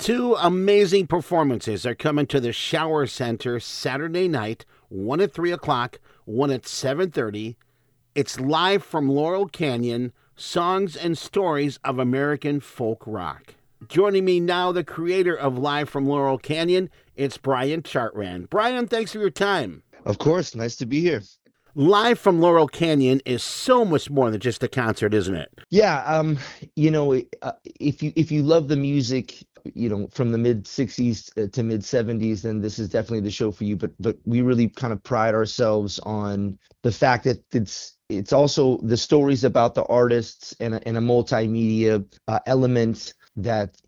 Two amazing performances are coming to the Shower Center Saturday night, one at 3 o'clock, one at 7:30. It's live from Laurel Canyon, songs and stories of American folk rock. Joining me now, the creator of Live from Laurel Canyon, it's Brian Chartrand. Brian, thanks for your time. Of course, nice to be here. Live from Laurel Canyon is so much more than just a concert, isn't it? Yeah, if you love the music, from the mid '60s to mid '70s, then this is definitely the show for you. But we really kind of pride ourselves on the fact that it's also the stories about the artists and a multimedia element that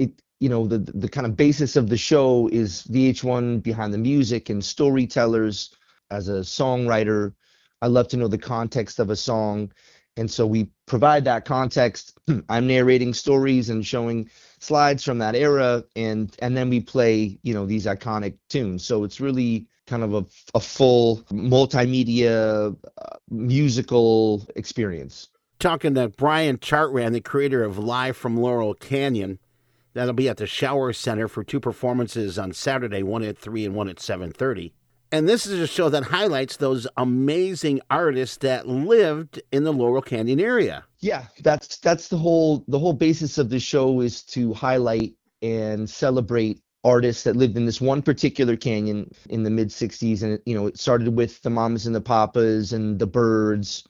the kind of basis of the show is VH1 behind the music and storytellers. As a songwriter, I love to know the context of a song. And so we provide that context. I'm narrating stories and showing slides from that era. And then we play, these iconic tunes. So it's really kind of a full multimedia musical experience. Talking to Brian Chartrand, the creator of Live from Laurel Canyon. That'll be at the Shower Center for two performances on Saturday, one at 3 and one at 7:30. And this is a show that highlights those amazing artists that lived in the Laurel Canyon area. Yeah, that's the whole basis of the show, is to highlight and celebrate artists that lived in this one particular canyon in the mid '60s. And it started with the Mamas and the Papas and the Byrds,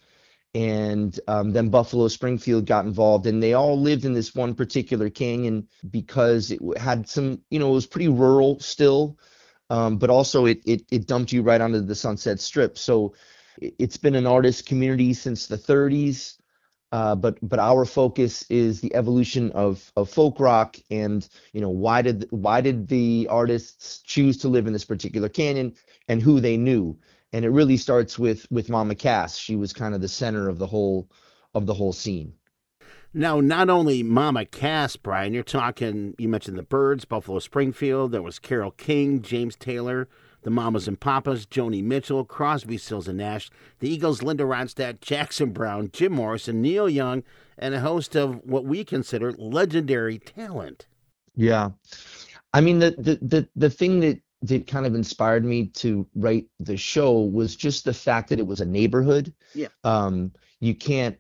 and then Buffalo Springfield got involved, and they all lived in this one particular canyon because it had some, it was pretty rural still. But also it dumped you right onto the Sunset Strip. So it's been an artist community since the 30s, but our focus is the evolution of folk rock, and why did the artists choose to live in this particular canyon and who they knew. And it really starts with Mama Cass. She was kind of the center of the whole scene. Now, not only Mama Cass, Brian, you mentioned the Byrds, Buffalo Springfield, there was Carole King, James Taylor, the Mamas and Papas, Joni Mitchell, Crosby, Stills and Nash, the Eagles, Linda Ronstadt, Jackson Browne, Jim Morrison, Neil Young, and a host of what we consider legendary talent. Yeah. I mean, the thing that kind of inspired me to write the show was just the fact that it was a neighborhood. Yeah. You can't,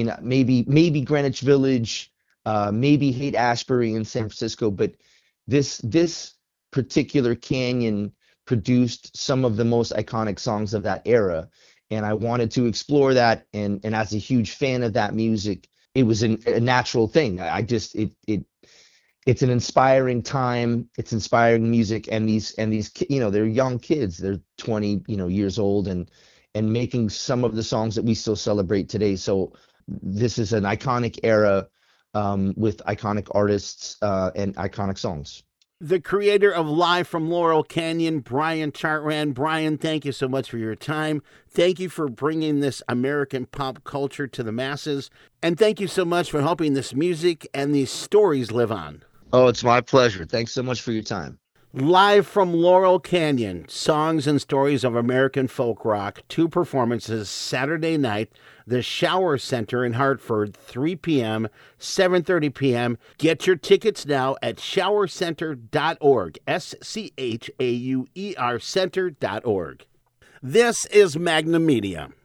maybe Greenwich Village, maybe Haight-Ashbury in San Francisco, but this particular canyon produced some of the most iconic songs of that era. And I wanted to explore that. And as a huge fan of that music, it was a natural thing. It's an inspiring time. It's inspiring music. And these, they're young kids. They're 20, years old, and making some of the songs that we still celebrate today. So this is an iconic era with iconic artists and iconic songs. The creator of Live from Laurel Canyon, Brian Chartrand. Brian, thank you so much for your time. Thank you for bringing this American pop culture to the masses. And thank you so much for helping this music and these stories live on. Oh, it's my pleasure. Thanks so much for your time. Live from Laurel Canyon, songs and stories of American folk rock, two performances Saturday night, the Shower Center in Hartford, 3 p.m., 7:30 p.m. Get your tickets now at showercenter.org, SCHAUER center.org. This is Magnum Media.